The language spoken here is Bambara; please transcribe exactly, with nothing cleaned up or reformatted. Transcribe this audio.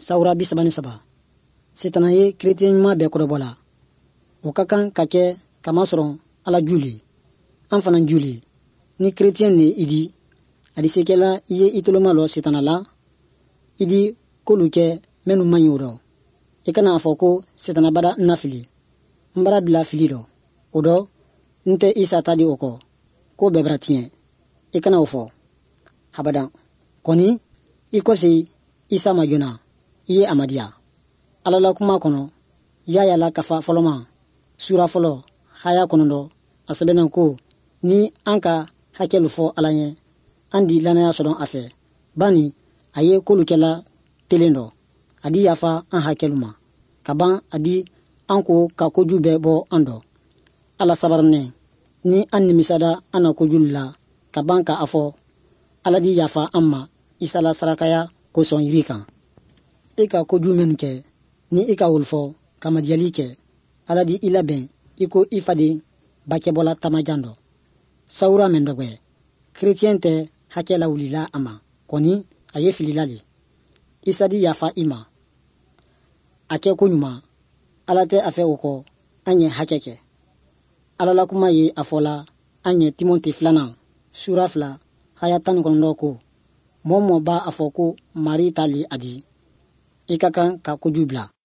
Sawura bisabani saba. Setana ye chrétien ɲuman bɛɛ kɔrɔbɔ la. O ka kan ka kɛ kamasɔrɔ Ala juli. An fana juli. Ni chrétien ne idi, adi sekela iye itoloma lo setana la, idi kolu kɛ menu maɲi o dɔ. I kana fɔ ko setana bada nna fili. Mbara bila fili dɔ. O dɔ, nte Isa ta di o kɔ. Ko bɛɛ bara tiɲɛ. I kana o fɔ. Habadan. Kɔni, i kɔse Isa ma jona, i ye amadiya. Ala la kuma kɔnɔ, yaya la kafa fɔlɔma, sura fɔlɔ, haya kɔnɔdɔ, a sɛbɛnna ko, ni an ka hakɛlu fɔ Ala ɲɛ, an di lanaya sɔrɔ a fɛ. Bani, a ye kolu kɛla telen dɔ. A di yafa an hakɛlu ma. Kaban a di an ko ka koju bɛɛ bɔ an dɔ. Ala sabaranɛ, ni an nimisada an na kojulu la, kaban ka a fɔ, Ala di yafa an ma, Isa la sarakaya kosɔn yiri kan. I ka koju minnu kɛ, ni i ka wolofɔ, ka madiyali kɛ, Ala di i labɛn, i ko i faden bakɛbɔla tamajan dɔ. Sawura mɛn dɔgɔɛ, chrétien tɛ hakɛ la wulila a ma, kɔni a ye filila de. Isa di yafa i ma. A kɛ ko ɲuman, Ala tɛ a fɛ o kɔ, an ye hakɛ kɛ. Ala la kuma ye a fɔla, an ye Timote filanan, sura fila, haya tan kɔnɔndɔ ko, mɔ mɔ b'a a fɔ ko Mari tali a di, i ka kan ka koju bila.